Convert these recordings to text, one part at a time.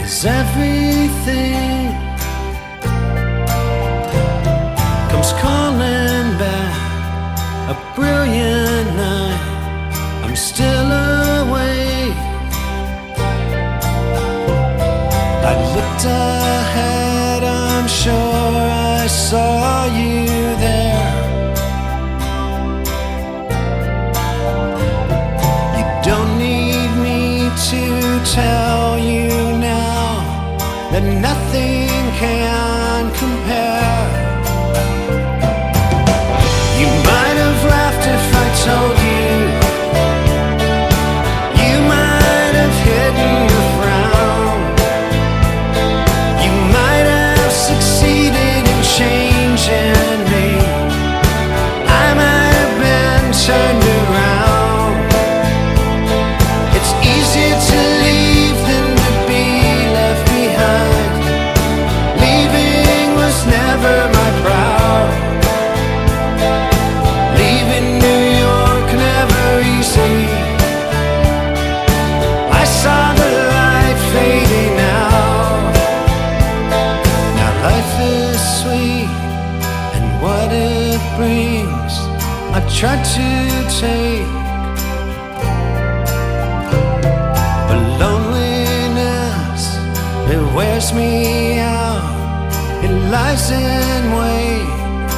'Cause everything comes calling back. A brilliant night, I'm still awake. I looked ahead, I'm sure I saw you there. You don't need me to tell you now that nothing can compare. You might have laughed if I told you. You might have hidden your frown. You might have succeeded in changing me. I might have been turned around. It's easier to leave than to be left behind. Leaving was never my proud. Leaving New York never easy. I saw the light fading out. Now life is sweet, and what it brings I try to take. But loneliness, it wears me out. It lies in wait.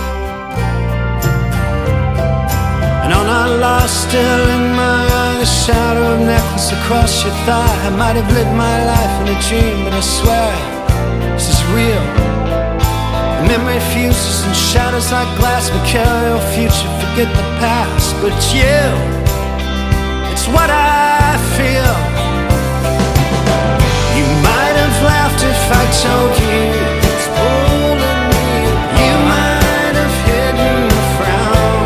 And all I lost still in my eye, the shadow of necklace across your thigh. I might have lived my life in a dream, but I swear this is real. The memory fuses and shatters like glass. We carry our future, forget the past. But it's you, it's what I feel. You might have laughed if I told you it's pulling me. You might have hidden the frown.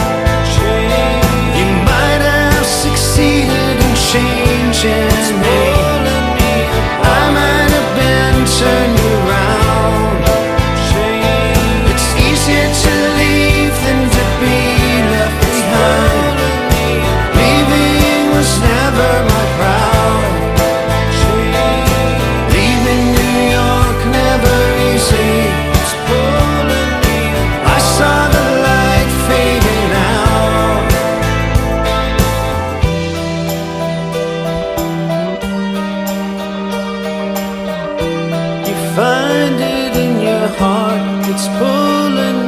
You might have succeeded in changing me. I might have been turned around. It's easier to leave than to be left behind. Leaving was never my proud. Leaving New York never easy. I saw the light fading out. You find it in your heart, it's pulling